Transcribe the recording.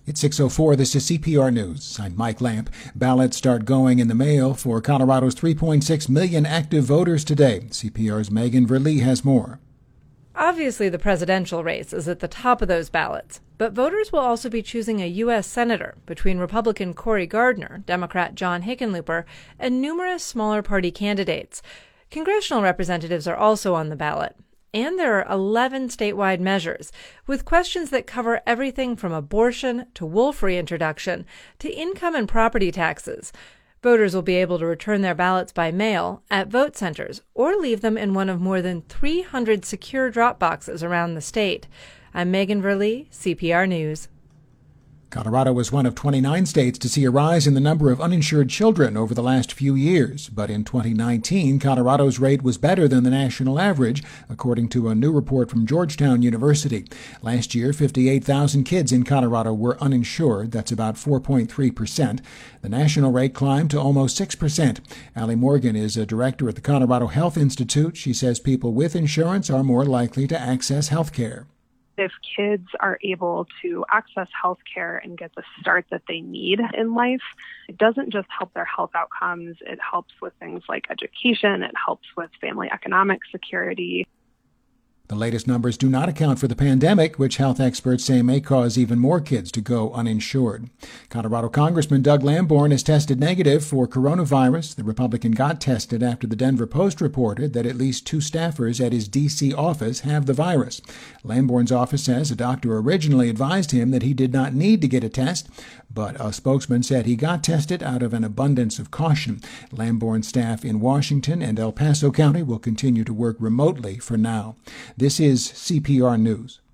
It's 6:04. This is CPR News. I'm Mike Lamp. Ballots start going in the mail for Colorado's 3.6 million active voters today. CPR's Megan Verlee has more. Obviously, the presidential race is at the top of those ballots, but voters will also be choosing a U.S. senator between Republican Cory Gardner, Democrat John Hickenlooper, and numerous smaller party candidates. Congressional representatives are also on the ballot. And there are 11 statewide measures, with questions that cover everything from abortion to wolf reintroduction to income and property taxes. Voters will be able to return their ballots by mail at vote centers or leave them in one of more than 300 secure drop boxes around the state. I'm Megan Verlee, CPR News. Colorado was one of 29 states to see a rise in the number of uninsured children over the last few years. But in 2019, Colorado's rate was better than the national average, according to a new report from Georgetown University. Last year, 58,000 kids in Colorado were uninsured. That's about 4.3%. The national rate climbed to almost 6%. Allie Morgan is a director at the Colorado Health Institute. She says people with insurance are more likely to access health care. If kids are able to access health care and get the start that they need in life, it doesn't just help their health outcomes. It helps with things like education. It helps with family economic security. The latest numbers do not account for the pandemic, which health experts say may cause even more kids to go uninsured. Colorado Congressman Doug Lamborn has tested negative for coronavirus. The Republican got tested after the Denver Post reported that at least 2 staffers at his D.C. office have the virus. Lamborn's office says a doctor originally advised him that he did not need to get a test, but a spokesman said he got tested out of an abundance of caution. Lamborn's staff in Washington and El Paso County will continue to work remotely for now. This is CPR News.